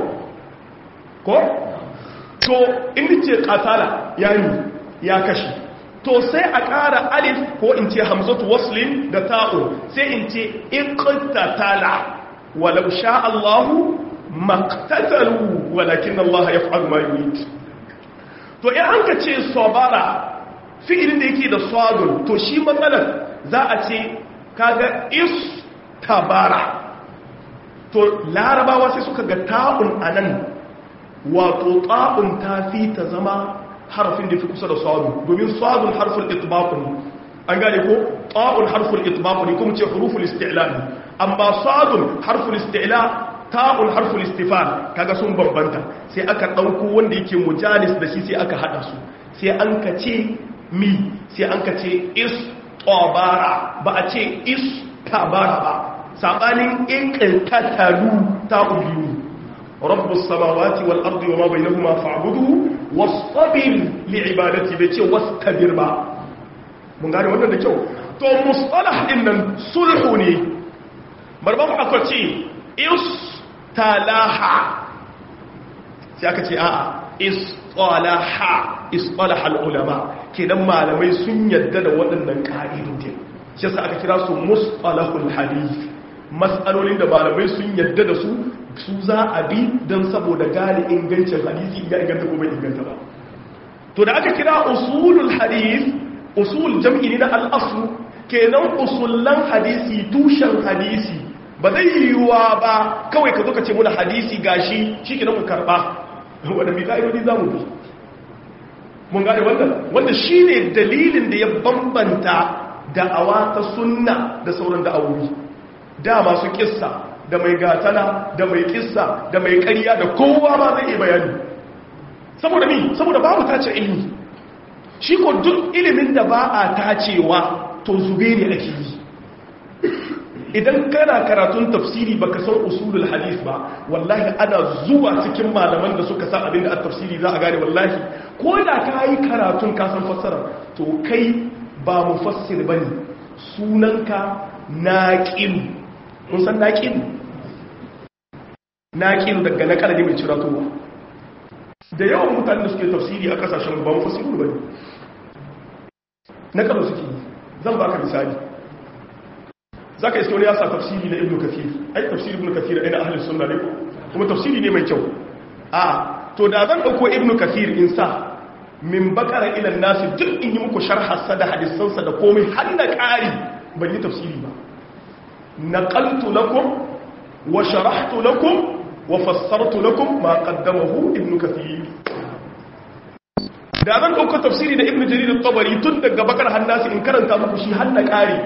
Speaker 2: to in ce qatala ya kashi to sai a ƙara alif ko in ce hamzatu waslin da ta'u sai in ce iqtatala walau sha Allahu maqtatalu walakin Allah yaf'alu ma yurid to in an ka ce sabara fi'ilin da yake da sadun to shi matsalar za a ce kaga istabara to larabawa sai suka ga ta'un anan wato ta'un ta fi ta zama harfin da fi kusa da sadun domin sadun harful itbaq ne an gane ko ta'un harful itbaq ne kuma ce huruful isti'la ne amma sadun harful isti'la ta'un harful istifal kaga sun bambanta sai aka dauko wanda yake mujalis da shi sai aka hada su sai an ka ce mi sai an ka ce istabara ba a ce istabara ba sabanin iqtatalu ta'u biyu رب السماوات والأرض وما بينهما فاعبده واصطبر لعبادتي بيتي واستبر با mun gane wannan da kyau to mustalah din nan sulhu ne barban aka ce istalaha sai aka ce a'a istalaha al-ulama kenan malamai sun yadda da waɗannan ka'idodin shi yasa aka kira su mustalahul hadith mas'alolin da malamai sun yadda da su za a bi don saboda gane ingancin hadisi ya inganta ko bai inganta ba to da aka kira usulul hadith usul jam'i ne na al'asu kenan usullan hadisi tushen hadisi ba zai yiwuwa ba kawai ka zo ka ce muna hadisi gashi shi ke nan mu karɓa wadda mai ƙa'idodi za mu bi mun gane wannan wanda shi ne dalilin da ya bambanta da'awa ta sunna da sauran da'awowi da masu kissa da mai gatana da mai kissa da mai ƙarya da kowa ma zai iya bayani saboda mi saboda babu tace ilmi shi ko duk ilimin da ba a tacewa to zube ne ake yi. Idan kana karatun tafsiri baka san usulul hadith ba, wallahi ana zuwa cikin malaman da suka san abin da a tafsiri za a gane wallahi ko da ka yi karatun ka san fassara to kai ba mufassir bane, sunanka naqil. Mun san naqil? Naqil daga nakala ne mai ciratowa. Da yawan mutanen da suke tafsiri a kasashen ba mufassiru bane, nakala suke. Zan baka misali, za ka iske wani ya sa tafsiri na ibn kathir. Ai tafsiri ibn kathir ina ahlus sunna ne ko kuma tafsiri ne mai kyau. To da zan dauko ibn kathir in sa min bakara ila nas duk in yi muku sharha da hadisan sa da komai har na ƙari ban yi tafsiri ba. Naqaltu lakum wa sharahtu lakum wa fassartu lakum ma qaddamahu ibn kathir. Da zan dauko tafsiri da ibn jarir at-tabari tun daga bakar hannasi in karanta muku shi har na ƙari,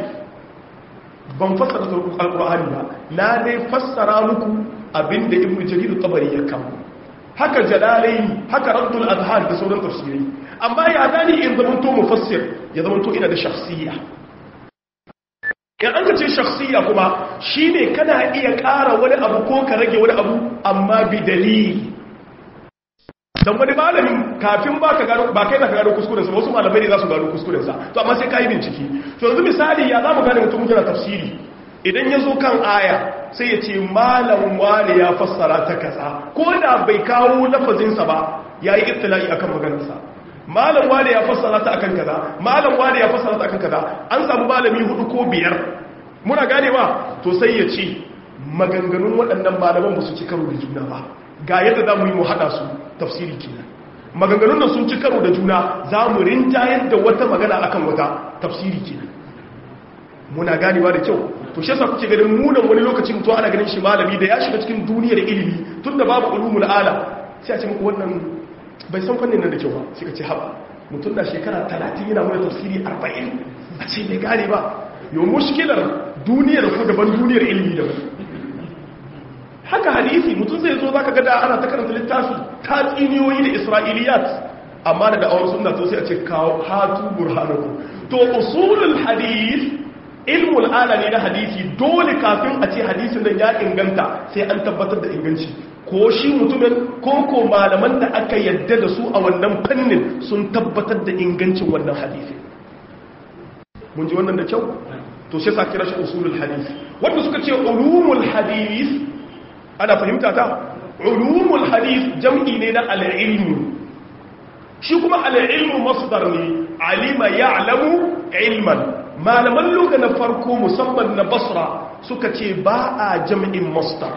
Speaker 2: ban fassara alƙur'ani ba, na dai fassara muku abinda ibnu jarir at-tabari ya kawo. Haka jalalaini, haka raddul azhan da sauran tafsirai. Amma ya dani in zaman to mufassir, ya zaman to ina da shakhsiyya. An ka ce shakhsiyya kuma shine kana iya ƙara wani abu ko ka rage wani abu amma bi dalili. Dan wani malamin kafin ba kai za ka gano kuskurensa, wasu malamai ne za su gano kuskurensa, to amma sai ka yi bincike. To yanzu misali ya za mu gane mutum yana tafsiri, idan ya zo kan aya sai ya ce malam wane ya fassara ta kaza, ko da bai kawo lafazinsa ba ya yi ibtila'i akan maganarsa. Malam wane ya fassara ta akan kaza, malam wane ya fassara ta akan kaza, an samu malami 4 ko 5, muna ganewa. To sai ya ce maganganun waɗannan malaman ba su ci karo da juna ba, ga yadda za mu yi mu haɗa su. Tafsiri kenan, maganganun nan sun ci karo da juna, za mu rinjayar da wata magana akan wata. Tafsiri kenan, muna ganewa da kyau. To shi yasa kuke ganin munan wani lokaci mutum ana ganin shi malami da ya shiga cikin duniyar ilimi tunda babu ulumul ala, sai a ce muku wannan bai san fannin nan da kyau ba, sai ka ce haba mutum da shekara 30 yana mana tafsiri 40 a ce bai gane ba. Yau mushkilar duniyar ku daban, duniyar ilimi daban. Haka hadisi mutum zai zo zaka ga da ana ta karanta littafi tatsiniyoyi da isra'iliyat, amma da da'awar sunna to sai a ce kawo hatu burhanaku. To usulul hadith ilmul ala ne na hadisi, dole kafin a ce hadisin nan ya inganta sai an tabbatar da inganci, ko shi mutumin ko malaman da aka yadda da su a wannan fannin sun tabbatar da ingancin wannan hadisi. Mun ji wannan da kyau? To sai sa kira shi usulul hadith. Wanda suka ce ulumul hadith, ana fahimta ta? Ulumul hadith jam'i ne na al'ilmu. Shi kuma al'ilmu masdar ne, alima ya'lamu ilman. Malaman lugha na farko musamman na Basra suka ce ba a jam'in masdar.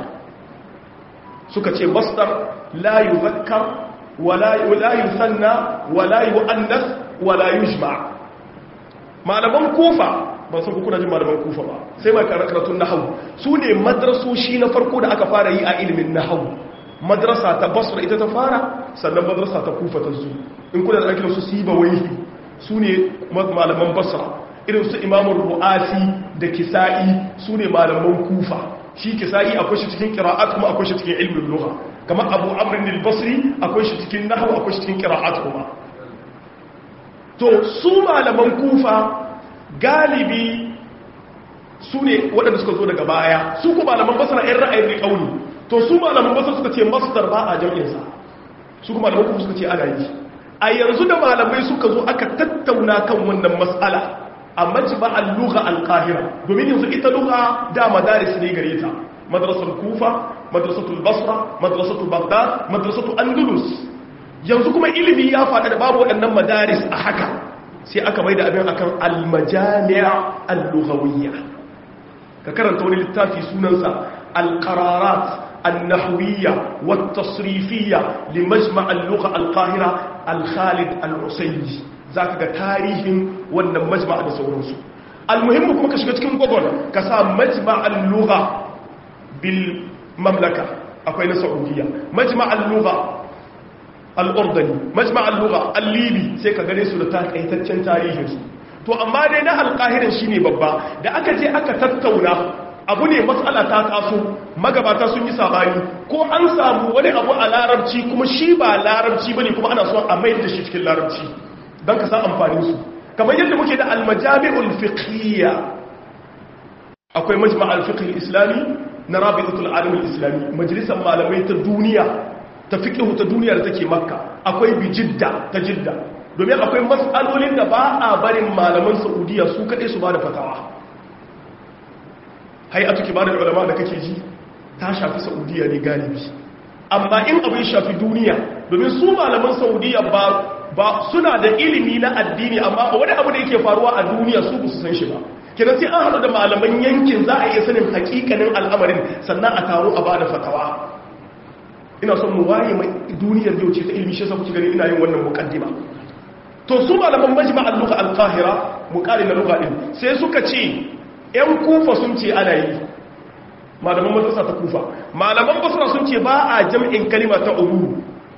Speaker 2: Suka ce masdar la yuzakkar wa la yusanna wa la yu'annas wa la yujma'. Malaman Kufa, ban san kuna jin malaman Kufa ba, sai mai karatun nahwu, su ne madrasoshi na farko da aka fara yi a ilimin nahwu. Madrasa ta Basra ita ta fara, sannan madrasa ta Kufa ta zo. In kuna da ake su Sibawayhi, su ne malaman Basra. Irin su Imamul Ru'asi da Kisa'i, su ne malaman Kufa. Shi Kisa'i akwai shi cikin qira'at kuma akwai shi cikin ilmin lugha. Kamar Abu Amr al-Basri akwai shi cikin nahwu, akwai shi cikin qira'at kuma. To su malaman Kufa galibi su ne waɗanda suka zo daga baya, su ku malaman Basra ɗan ra'ayin riƙauni. To su malaman Basra suka ce masdar ba a jam'insa, su kuma malaman Kufa suka ce ana yi. A yanzu da malamai suka zo aka tattauna kan wannan mas'ala a majma'al lugha al-Qahira, domin yanzu ita lugha da madaris ne gare ta, madrasatul Kufa, madrasatul Basra, madrasatul Baghdad, madrasatul Andalus. Yanzu kuma ilimi ya faɗa da babu waɗannan madaris a haka, sai aka mai da abin akan al-majami' al-lughawiyya. Ka karanta wani littafi sunansa al-qararat an-nahwiyya wat-tasrifiyya li majma' al-lugha al-Qahira al-Khalid al-Usayyi, zaka ga tarihin wannan majma' da sauransu. Al-muhimmu kuma ka shiga cikin Google ka sa majma' al-lugha bil mamlaka, akwai na Saudiya, majma' al-lugha al-Urdani, majma' al-lugha al-Libi, sai ka gane su da takaitaccen tarihinsu. To amma dai na al-Qahiran shine babba, da aka je aka tattauna abu ne matsala ta taso, magabata sun yi sabani, ko an samu wani abu a larabci kuma shi ba larabci bane kuma ana so a mai da shi cikin larabci. don ka san amfanin su kamar yadda muke da al-majami'ul fiqhiyya akwai majma' al-fiqh al-islami na rabi'atul alam al-islami majalisar malamai ta duniya ta fiqh ta duniya da take makka akwai bi jidda ta jidda domin akwai mas'alolin da ba a barin malaman saudiya su kadai su bada fatawa hay'atu kibarul ulama da kake ji ta shafi saudiya ne galibi amma in abin shafi duniya domin su malaman saudiya ba suna da ilimi na addini amma wani abu da yake faruwa a duniya su ba su san shi ba kenan sai an haɗu da malaman yankin za a iya sanin hakikanin al'amarin sannan a taro a bada fatawa ina son mu waye mai duniyar yau ce ta ilimi shi sabu gani ina yin wannan muqaddima to su malaman majma'al lugha al-qahira muqari na lugha din sai suka ce yan kufa sun ce ana yi malaman madrasa ta kufa malaman basra sun ce ba a jam'in kalima ta ulu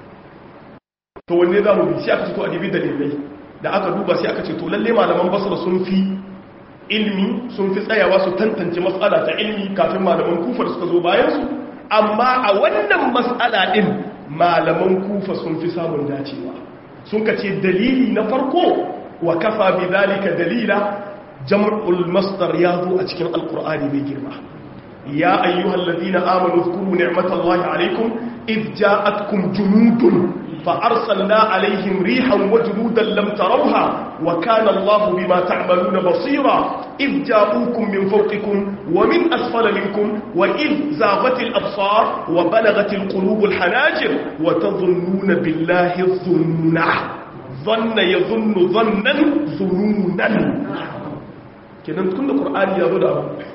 Speaker 2: to wanne za mu bi sai aka ce to a dibi dalilai da aka duba sai aka ce to lalle malaman basra sun fi ilmi sun fi tsayawa su tantance matsala ta ilmi kafin malaman kufa da suka zo bayansu amma a wannan matsala din malaman kufa sun fi samun dacewa sun ka ce dalili na farko wa kafa bi zalika dalila jam'ul masdar ya zo a cikin alqur'ani mai girma ya ayyuhal ladina amanu dhkuru ni'matallahi alaykum id ja'atkum junudun فأرسلنا عليهم ريحا وجنودا لم تروها وكان الله بما تعملون بصيرا إذ جاءوكم من فوقكم ومن أسفل منكم وإذ زاغت الأبصار وبلغت القلوب الحناجر وتظنون بالله الظنون ظن يظن ظنا ظنونا كنا نتكلم القرآن يا ذو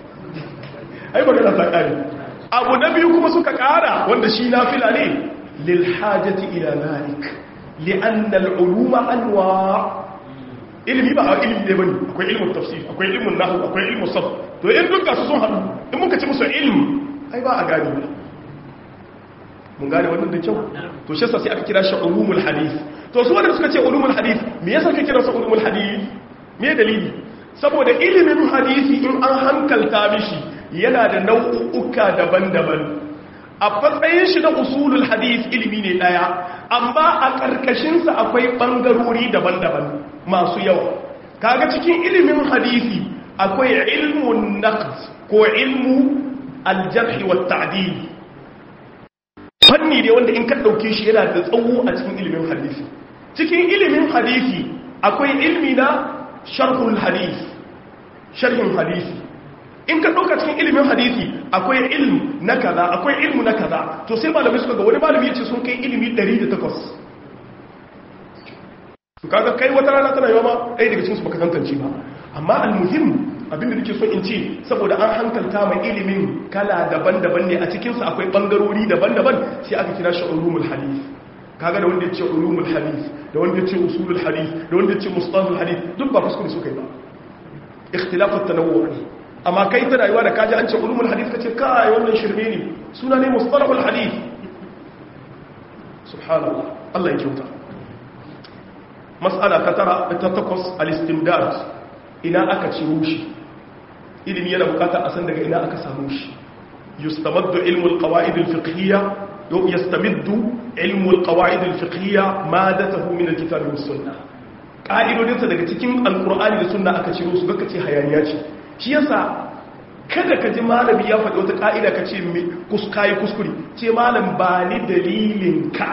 Speaker 2: أي بقى تقالي أبو نبيكم سكاكارا واندشينا في العليم للحاجة إلى ذلك لأن العلوم أنواع ilimi ba a ilimi ne bane akwai ilmin tafsir akwai ilmin nahwu akwai ilmin sarf to in duka su sun hadu in muka ci musu ilmi ai ba a gani ba mun gane wannan da kyau to shi yasa sai aka kira shi ulumul hadith to su wanda suka ce ulumul hadith me yasa kake kira su ulumul hadith me dalili saboda ilimin hadisi in an hankalta mishi yana da nau'uka daban-daban a fatsayin shi na usulul hadith ilimi ne daya amma a karkashinsa akwai bangarori daban-daban masu yawa kaga cikin ilimin hadisi akwai ilmun naqd ko ilmu al-jarh wa at-ta'dil fanni ne wanda in ka dauke shi yana da tsawo a cikin ilimin hadisi cikin ilimin hadisi akwai ilmi na sharhul hadith sharhin hadisi in ka ɗauka cikin ilimin hadisi akwai ilm na kaza akwai ilmu na kaza to sai malamai suka ga wani malami ya ce sun kai ilimi 108 su kaga kai wata rana tana yawa ma ɗaya daga cikinsu baka tantance ba amma almuhim abinda nake so in ce saboda an hankalta mai ilimin kala daban-daban ne a cikinsu akwai ɓangarori daban-daban sai aka kira shi ulumul hadith kaga da wanda ya ce ulumul hadith da wanda ya ce usulul hadith da wanda ya ce mustalahul hadith duk ba kuskure suka yi ba ikhtilafut tanawwu ne amma kai ta rayuwa da kaji an ce ulumul hadith kace kai wannan shirme ne suna ne mustalahul hadith subhanallah Allah ya kyauta mas'ala ta takwas al-istimdad ina aka ciro shi ilimi yana bukata a san daga ina aka samu shi yustamaddu ilmu al-qawaid al-fiqhiyya yastamiddu ilmu al-qawaid al-fiqhiyya madatuhu min al-kitab was sunnah ka'idodinsa daga cikin al-qur'ani da sunna aka ciro su baka ce hayaniya ce shi yasa kada ka ji malami ya faɗi wata ƙa'ida ka ce kayi kuskure ce malam ba ni dalilinka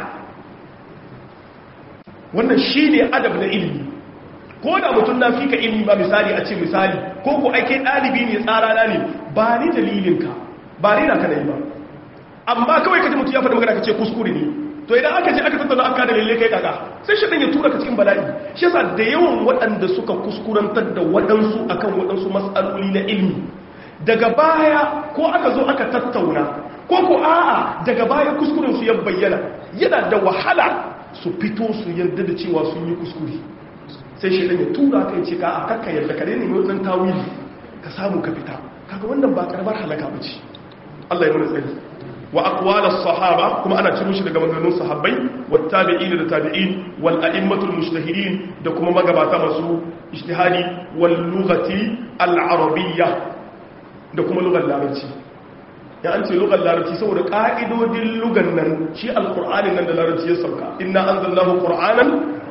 Speaker 2: wannan shi ne adab na ilimi ko da mutum na fi ka ilimi ba misali a ce misali ko ku aike ɗalibi ne tsarana ne ba ni dalilinka ba ni na ka yi ba amma kawai ka ji mutum ya faɗi magana ka ce kuskure ne to idan aka ce aka tattauna aka dalilai kai kaka sai shi ɗan ya tura ka cikin bala'i shi yasa da yawan waɗanda suka kuskurantar da waɗansu akan waɗansu matsaloli na ilmi daga baya ko aka zo aka tattauna ko ko a'a daga baya kuskuren su ya bayyana yana da wahala su fito su yarda da cewa sun yi kuskure sai shi ɗan ya tura ka ce ka a kakka yarda ka ne mai wannan tawili ka samu ka fita kaga wannan ba karamar halaka ba ce Allah ya mana tsari wa aqwalas sahaba kuma ana ciro shi daga maganganun sahabbai wat tabi'in da tabi'in wal a'immatul mujtahidin da kuma magabata masu ijtihadi wal lughati al arabiyya da kuma lugar larabci ya an ce lugar larabci saboda ka'idodin lugan nan shi alqur'anin nan da larabci ya sauka inna anzalnahu qur'anan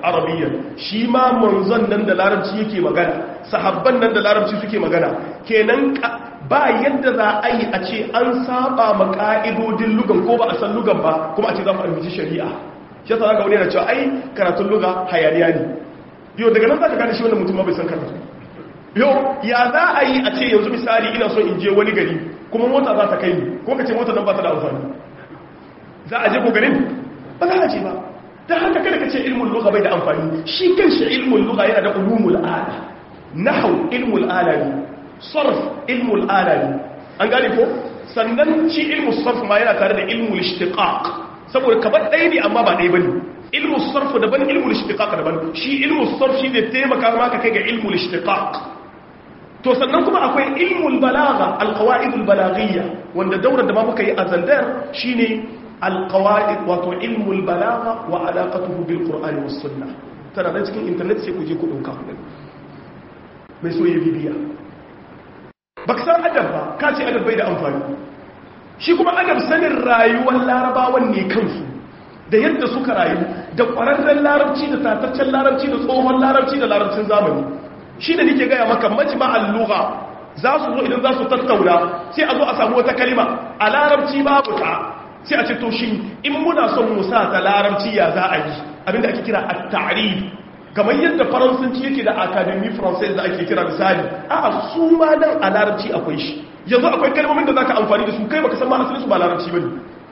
Speaker 2: arabiyyan shi ma manzon nan da larabci yake magana sahabban nan da larabci suke magana kenan ba yadda za a yi a ce an saba ma ka'idodin lugan ko ba a san lugan ba kuma a ce za mu amince shari'a shi yasa zaka wani yana cewa ai karatun luga hayaniya ne yau daga nan zaka gane shi wannan mutum ma bai san karatu yau ya za a yi a ce yanzu misali ina so in je wani gari kuma mota za ta kai ni ko ka ce mota nan ba ta da amfani za a je ko garin ba za a je ba dan haka kada ka ce ilmul lugha bai da amfani shi kanshi ilmul lugha yana da ulumul ala nahwu ilmul ala ne sarf ilmul ala ne an gane ko sannan shi ilmus sarf ma yana tare da ilmul ishtiqaq saboda kamar ɗaya ne amma ba ɗaya bane ilmus sarf daban ilmul ishtiqaq daban shi ilmus sarf shi ne taimaka maka kai ga ilmul ishtiqaq to sannan kuma akwai ilmul balagha alqawaidul balaghiyya wanda daurar da ma muka yi a Zandar shine alqawaid wato ilmul balagha wa alaqatuhu bil qur'ani was sunnah tana da cikin internet sai ku je ku dauka mai so ya bibiya baka san adab ba ka ce adab bai da amfani shi kuma adab sanin rayuwar larabawan ne kansu da yadda suka rayu da ƙwararren larabci da tataccen larabci da tsohon larabci da larabcin zamani shi da nake gaya maka majma'al lugha za su zo idan za su tattauna sai a zo a samu wata kalima a larabci babu ta sai a ce to shi in muna son mu sa ta larabci ya za a yi abinda ake kira at-ta'rif kamar yadda faransanci yake da academy française da ake kira misali a su ma nan a larabci akwai shi yanzu akwai kalmomin da zaka amfani da su kai baka san ma asalin su ba larabci bane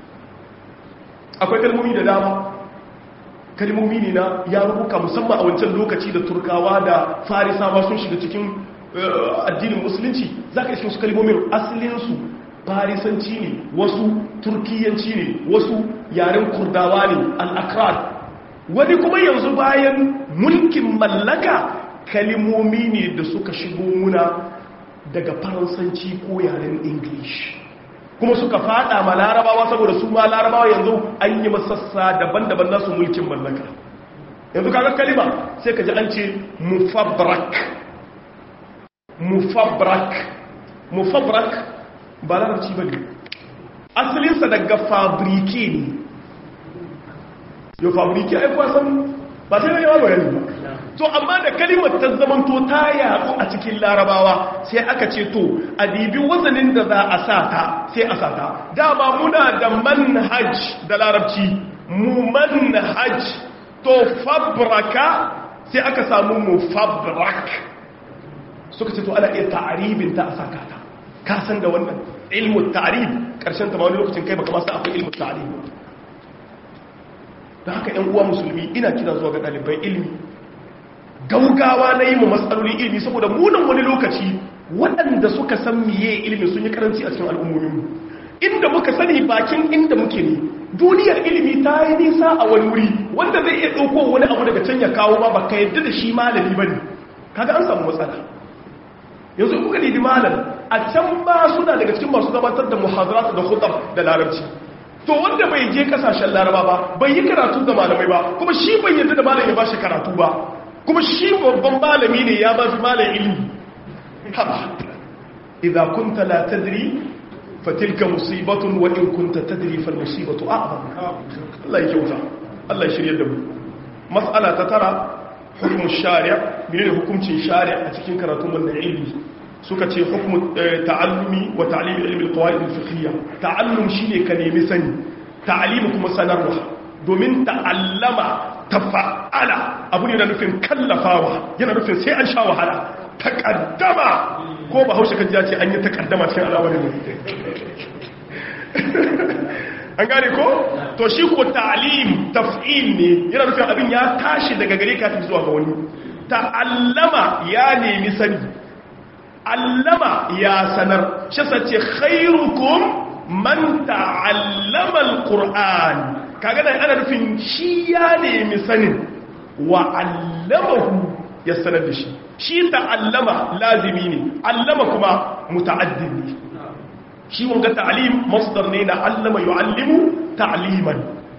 Speaker 2: akwai kalmomi da dama kalmomi ne na yaruka musamman a wancan lokaci da turkawa da farisawa sun shiga cikin addinin musulunci zaka iske su kalmomin asalin su farisanci ne wasu turkiyanci ne wasu yaren kurdawa ne al-akrat wani kuma yanzu bayan mulkin mallaka kalmomi ne da suka shigo muna daga faransanci ko yaren english kuma suka fada ma larabawa saboda su ma larabawa yanzu an yi masassa daban-daban nasu mulkin mallaka yanzu kaga kalima sai ka ji an ce mufabrak ba larabci ba ne asalinsa daga fabrike ne yau fabrike aikuwa san ba sai yawa bayani ba to amma da kalimar ta zamanto ta yaɗu a cikin larabawa sai aka ce to a dibi wazanin da za a sata sai a sata dama muna da manhaj da larabci mu manhaj to fabraka sai aka samu mu fabrak suka ce to ana iya ta'aribin ta a saka ta ka san da wannan ilmu ta'arib karshen ta ma wani lokacin kai baka ma san akwai ilmu ta'arib da haka ‘yan uwa musulmi ina kira zuwa ga ɗaliban ilmi gaugawa na yi mu matsalolin ilmi saboda munan wani lokaci waɗanda suka san miye ilmi sun yi karanci a cikin al'ummominmu inda muka sani bakin inda muke ne duniyar ilmi ta yi nisa a wani wuri wanda zai iya ɗauko wani abu daga can ya kawo ba baka yadda da shi malami ba ne kaga an samu matsala yanzu kuka nidi malam a can ba suna daga cikin masu gabatar da muhadarat da khutab da larabci to wanda bai je kasashen laraba ba bai yi karatu da malamai ba kuma shi bai yadda da malam ya ba shi karatu ba kuma shi babban malami ne ya ba shi malam ilimi haba idza kunta la tadri fatilka musibatun wa in kunta tadri fal musibatu a'zam Allah ya kyauta Allah ya shirye da mu mas'ala ta tara hukumun shari' menene hukuncin shari' a cikin karatun wannan ilimi suka ce hukumu ta'allumi wa ta'limi ilmi al-qawaid al-fiqhiyya ta'allum shine ka nemi sani ta'limi kuma sanarwa domin ta'allama tafa'ala abu ne da nufin kallafawa yana nufin sai an sha wahala taqaddama ko ba haushe kan ce an yi taqaddama cikin al'amarin an gane ko to shi ko ta'lim taf'il ne yana nufin abin ya tashi daga gare ka zuwa ga wani ta'allama ya nemi sani allama ya sanar shi sace khairukum man ta'allama alquran kaga dan ana nufin shi ya nemi sanin wa allamahu ya sanar da shi shi ta'allama lazimi ne allama kuma muta'addi ne shi wanga ta'lim masdar ne na allama yu'allimu ta'liman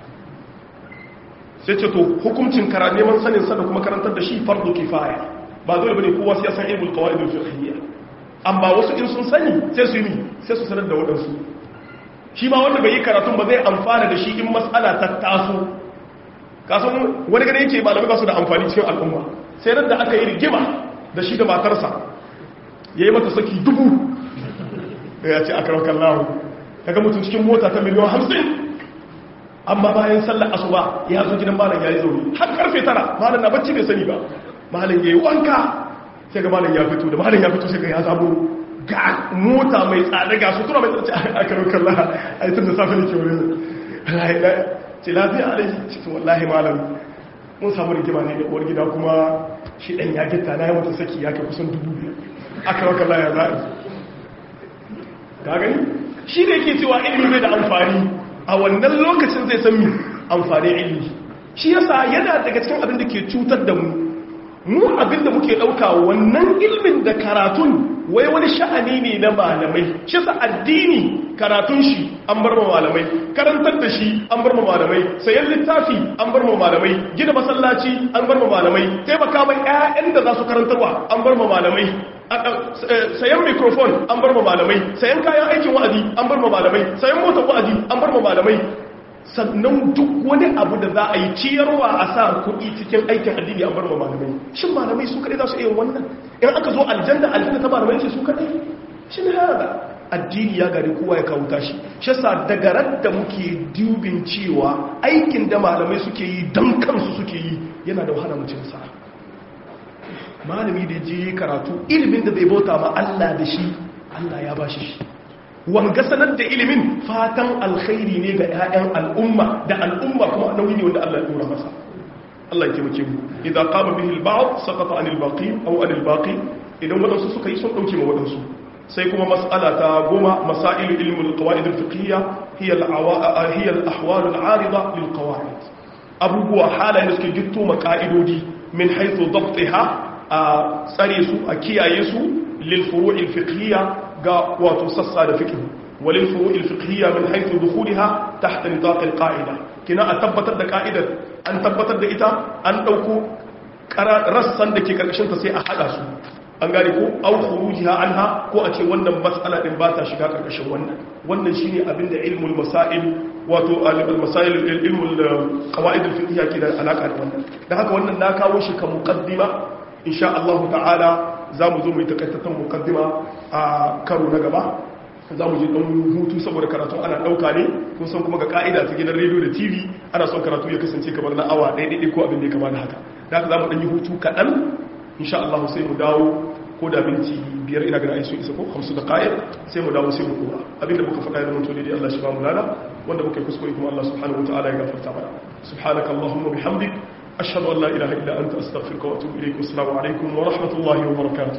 Speaker 2: sai ce to hukuncin neman sanin sa da kuma karantar da shi fardu kifaya ba dole bane kowa sai ya san ilmul qawaid al-fiqhiyya amma wasu in sun sani sai su yi sai su sanar da waɗansu shi ma wanda bai yi karatun ba zai amfana da shi in matsala ta taso kasan wani gane yake malamai ba su da amfani cikin al'umma sai ran da aka yi rigima da shi da matarsa ya yi mata saki 1000 ya ce aka raukan lahu kaga mutum cikin mota ta miliyan 50 amma bayan sallar asuba ya zo gidan malam ya yi zaune har karfe 9 malam na bacci bai sani ba malam ya yi wanka sai ga malam ya fito da malam ya fito sai ga ya zabo ga mota mai tsada ga sutura mai tsada aka raukan lahu a yi tun da safe ne ke wurin ce lafiya alaji cikin wallahi malam mun samu rigima ne da uwar gida kuma shi ɗan ya gita na yi wata saki ya ke kusan 2000 aka raukan lahu ya za'a ka gani shi ne ke cewa ilimi bai da amfani a wannan lokacin zai san mi amfani ilimi shi yasa yana daga cikin abin da ke cutar da mu abin da muke ɗauka wannan ilimin da karatun wai wani sha'ani ne na malamai shi yasa addini karatun shi an bar ma malamai karantar da shi an bar ma malamai sayan littafi an bar ma malamai gina masallaci an bar ma malamai taimaka mai ƴaƴan da za su karantarwa an bar ma malamai sayan mikrofon an bar ma malamai sayan kayan aikin wa'azi an bar ma malamai sayan motar wa'azi an bar ma malamai sannan duk wani abu da za a yi ciyarwa a sa kuɗi cikin aikin addini an bar ma malamai shin malamai su kaɗai za su iya wannan in aka zo aljanna ta malamai ce su kaɗai shi ne hada addini ya gari kowa ya kawo tashi shi yasa daga radda muke dubin cewa aikin da malamai suke yi don kansu suke yi yana da wahala mutum sa malami da je karatu ilimin da zai bauta ma Allah da shi Allah ya bashi shi wanga sanar da ilimin fatan alkhairi ne ga 'ya'yan al'umma da al'umma kuma nauyi ne wanda Allah ya dora masa Allah ya taimake mu idan qama bihi al-ba'd saqata 'anil baqi aw 'anil baqi idan wadansu suka yi sun dauke ma wadansu sai kuma mas'ala ta 10 masail ilm al-qawaid al-fiqhiyya hiya al-ahwal al-'arida lil-qawaid abubuwa halayen da suke gitto ma ka'idodi min haythu dabtiha a tsare su a kiyaye su lil furu' al-fiqhiyya ga wato sassa da fiqh walil furu' al-fiqhiyya min haythu dukhulaha tahta nitaq al-qa'ida kina a tabbatar da ka'idar an tabbatar da ita an dauko rassan da ke karkashin ta sai a hada su an gane ko au khurujiha anha ko a ce wannan mas'ala din ba ta shiga karkashin wannan shine abinda ilmul masail wato al-masail ilmul qawaid al-fiqhiyya ke da alaka da wannan dan haka wannan na kawo shi ka muqaddima insha Allah ta'ala zamu zo mu yi takaitaccen muqaddima a karo na gaba za mu je ɗan hutu saboda karatu ana ɗauka ne kun san kuma ga ƙa'ida ta gidan rediyo da tv ana son karatu ya kasance kamar na awa ɗaiɗaiɗai ko abin da ya kama da haka da haka za mu ɗan yi hutu kaɗan insha Allah sai mu dawo ko da minti 5 ina gana aisu isa ko 50 da ƙa'ir sai mu dawo sai mu ɗora abinda muka faɗa ya zama to daidai Allah shi ba mu lada wanda muka yi kuskure kuma Allah subhanahu wa ta'ala ya gafarta mana subhanaka allahumma bihamdik ashhadu an la ilaha illa anta astaghfiruka wa atubu ilayk assalamu alaikum wa rahmatullahi wa barakatuh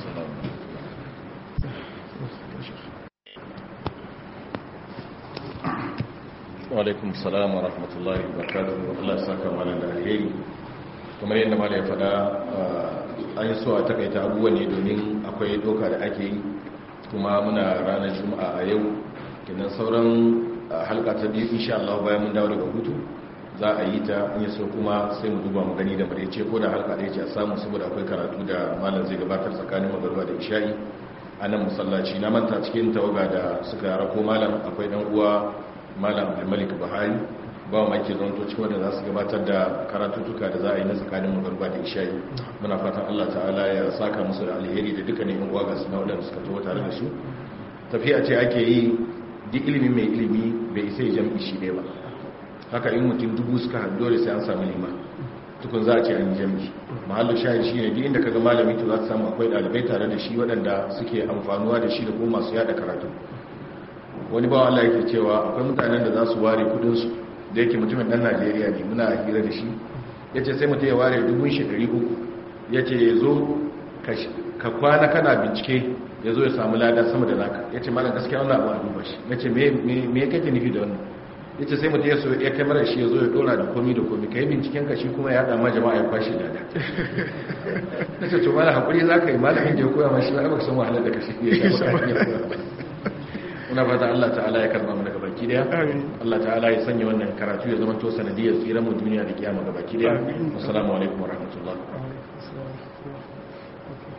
Speaker 1: alaikum salam wa rahmatullahi wa barakatuhu Allah ya saka mana da alheri kamar yadda malai ya faɗa an yi so a takaita abubuwa ne domin akwai doka da ake yi kuma muna ranar juma'a a yau kenan sauran halka ta biyu insha Allah bayan mun dawo daga hutu za a yi ta in yi so kuma sai mu duba mu gani da bare ce ko da halka ɗaya ce a samu saboda akwai karatu da malam zai gabatar tsakanin magariba da isha'i a nan musallaci na manta cikin tawaga da suka rako malam akwai dan uwa malam abdulmalik bahari ba mu ake zonto cikin wanda za su gabatar da karatuttuka da za a yi na tsakanin magarba da isha'i muna fatan Allah ta'ala ya saka musu da alheri da dukkanin yan uwa ga su na wadanda suka taho tare da su tafiya ce ake yi duk ilimi mai ilimi bai isa ya jam'i shi ne ba haka in mutum dubu suka haɗu dole sai an samu lima tukun za a ce an yi jam'i mahallu shahid shi ne duk inda kaga malami to za ta samu akwai ɗalibai tare da shi waɗanda suke amfanuwa da shi da kuma masu yada karatu wani bawa Allah yake cewa akwai mutanen da za su ware kudinsu da yake mutumin dan Najeriya ne muna hira da shi ya ce sai mutum ya ware 300,000 ya ce ya zo ka kwana kana bincike ya zo ya samu lada sama da naka ya ce malam gaskiya wannan abu a duba shi ya ce me ya kake nufi da wannan ya ce sai mutum ya kai mara shi ya zo ya dora da komi da komi ka yi binciken ka shi kuma ya haɗa ma jama'a ya kwashe lada ya ce to malam haƙuri za ka yi malamin da ya koya ma shi ba a san wahalar da ka shi ya shafa muna fata Allah ta'ala ya karba mu daga baki daya Allah ta'ala ya sanya wannan karatu ya zama to sanadiyar tsiran mu duniya da kiyama ga baki daya assalamu alaikum wa rahmatullah